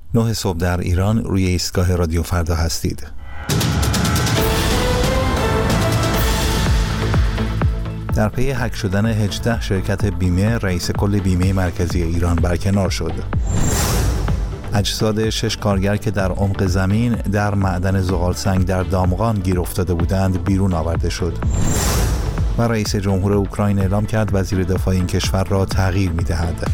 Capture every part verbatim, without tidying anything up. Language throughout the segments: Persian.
نه صبح در ایران روی ایستگاه رادیو فردا هستید. در پی هک شدن هجده شرکت بیمه، رئیس کل بیمه مرکزی ایران برکنار شد. اجساد شش کارگر که در عمق زمین در معدن زغالسنگ در دامغان گیر افتاده بودند بیرون آورده شد. و رئیس جمهور اوکراین اعلام کرد وزیر دفاع این کشور را تغییر می‌دهد.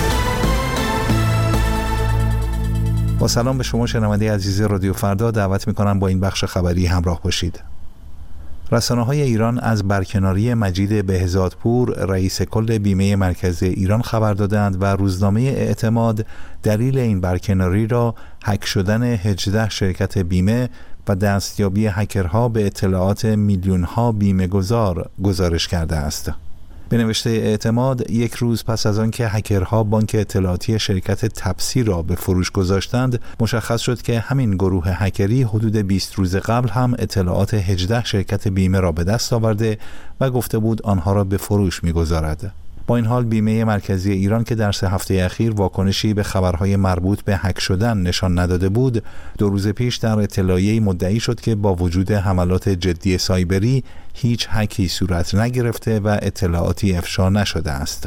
با سلام به شما شنونده عزیز رادیو فردا، دعوت می‌کنم با این بخش خبری همراه باشید. رسانه‌های ایران از برکناری مجید بهزادپور، رئیس کل بیمه مرکزی ایران خبر دادند و روزنامه اعتماد دلیل این برکناری را هک شدن هجده شرکت بیمه و دستیابی هکرها به اطلاعات میلیون‌ها بیمه گذار گزارش کرده است. به نوشته اعتماد، یک روز پس از آن که هکرها بانک اطلاعاتی شرکت تپسی را به فروش گذاشتند، مشخص شد که همین گروه هکری حدود بیست روز قبل هم اطلاعات هجده شرکت بیمه را به دست آورده و گفته بود آنها را به فروش می‌گذارد. با این حال بیمه مرکزی ایران که در سه هفته اخیر واکنشی به خبرهای مربوط به هک شدن نشان نداده بود، دو روز پیش در اطلاعیه‌ای مدعی شد که با وجود حملات جدی سایبری هیچ هکی صورت نگرفته و اطلاعاتی افشا نشده است.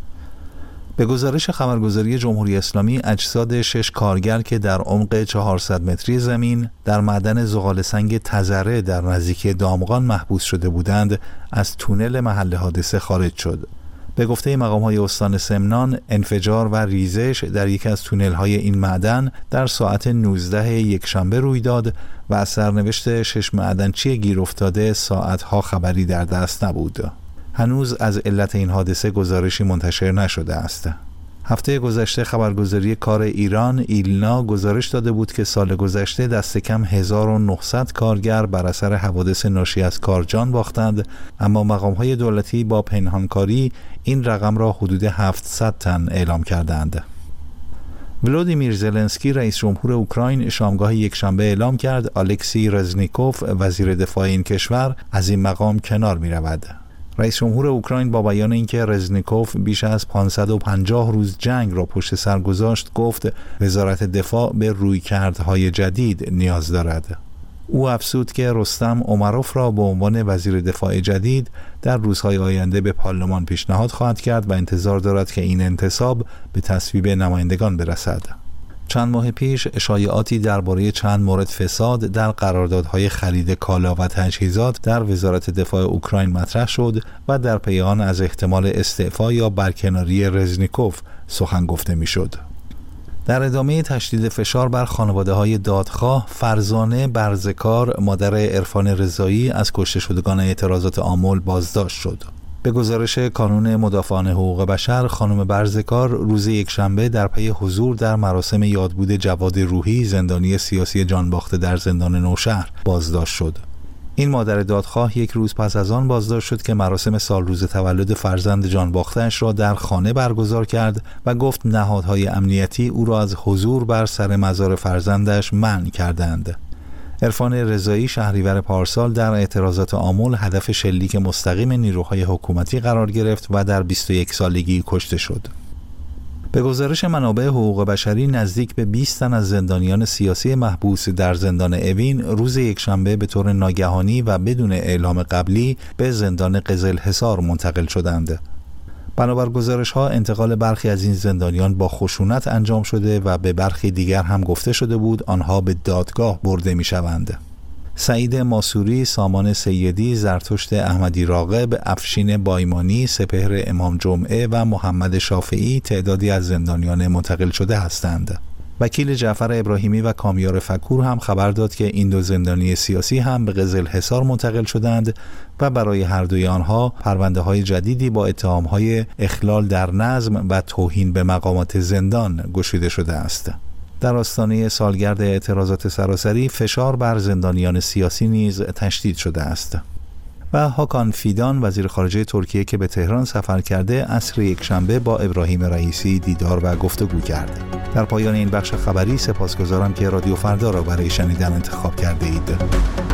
به گزارش خبرگزاری جمهوری اسلامی، اجساد شش کارگر که در عمق چهارصد متری زمین در معدن زغالسنگ تزره در نزدیکی دامغان محبوس شده بودند، از تونل محل حادثه خارج شد. به گفته مقام‌های استان سمنان، انفجار و ریزش در یکی از تونل‌های این معدن در ساعت نوزده یکشنبه روی داد و از سرنوشت شش معدنچی گیر افتاده ساعت‌ها خبری در دست نبود. هنوز از علت این حادثه گزارشی منتشر نشده است. هفته گذشته خبرگزاری کار ایران ایلنا گزارش داده بود که سال گذشته دست کم هزار و نهصد کارگر بر اثر حوادث ناشی از کار جان باختند، اما مقام‌های دولتی با پنهانکاری این رقم را حدود هفتصد تن اعلام کردند. ولودیمیر زلنسکی رئیس جمهور اوکراین شامگاه یکشنبه اعلام کرد الکسی رزنیکوف وزیر دفاع این کشور از این مقام کنار می‌رود. رئیس جمهور اوکراین با بیان اینکه رزنیکوف بیش از پانصد و پنجاه روز جنگ را پشت سر گذاشت، گفت وزارت دفاع به رویکردهای جدید نیاز دارد. او افزود که رستم عمروف را به عنوان وزیر دفاع جدید در روزهای آینده به پارلمان پیشنهاد خواهد کرد و انتظار دارد که این انتصاب به تصویب نمایندگان برسد. چند ماه پیش شایعاتی درباره چند مورد فساد در قراردادهای خرید کالا و تجهیزات در وزارت دفاع اوکراین مطرح شد و در پی آن از احتمال استعفا یا برکناری رزنیکوف سخن گفته میشد. در ادامه تشدید فشار بر خانواده‌های دادخواه، فرزانه برزکار مادر عرفان رضایی از کشته شدگان اعتراضات آمل بازداشت شد. به گزارش کانون مدافعان حقوق بشر، خانم برزکار روز یکشنبه در پی حضور در مراسم یادبود جواد روحی، زندانی سیاسی جانباخته در زندان نوشهر، بازداشت شد. این مادر دادخواه یک روز پس از آن بازداشت شد که مراسم سالروز تولد فرزند جانباخته‌اش را در خانه برگزار کرد و گفت نهادهای امنیتی او را از حضور بر سر مزار فرزندش منع کردند. عرفان رضایی شهریور پارسال در اعتراضات آمل هدف شلیک مستقیم نیروهای حکومتی قرار گرفت و در بیست و یک سالگی کشته شد. به گزارش منابع حقوق بشری، نزدیک به بیست تن از زندانیان سیاسی محبوس در زندان اوین روز یکشنبه به طور ناگهانی و بدون اعلام قبلی به زندان قزلحصار منتقل شدند. بنابر گزارش‌ها انتقال برخی از این زندانیان با خشونت انجام شده و به برخی دیگر هم گفته شده بود آنها به دادگاه برده می‌شوند. سعید ماسوری، سامان سیدی، زرتشت احمدی راغب، افشین بایمانی، سپهر امام جمعه و محمد شافعی تعدادی از زندانیان منتقل شده هستند. وکیل جعفر ابراهیمی و کامیار فکور هم خبر داد که این دو زندانی سیاسی هم به قزلحصار منتقل شدند و برای هر دوی آنها پرونده‌های جدیدی با اتهام‌های اخلال در نظم و توهین به مقامات زندان گشوده شده است. در آستانه سالگرد اعتراضات سراسری، فشار بر زندانیان سیاسی نیز تشدید شده است. و هاکان فیدان وزیر خارجه ترکیه که به تهران سفر کرده، عصر یکشنبه با ابراهیم رئیسی دیدار و گفتگو کرد. در پایان این بخش خبری سپاسگزارم که رادیو فردا را برای شنیدن انتخاب کرده اید.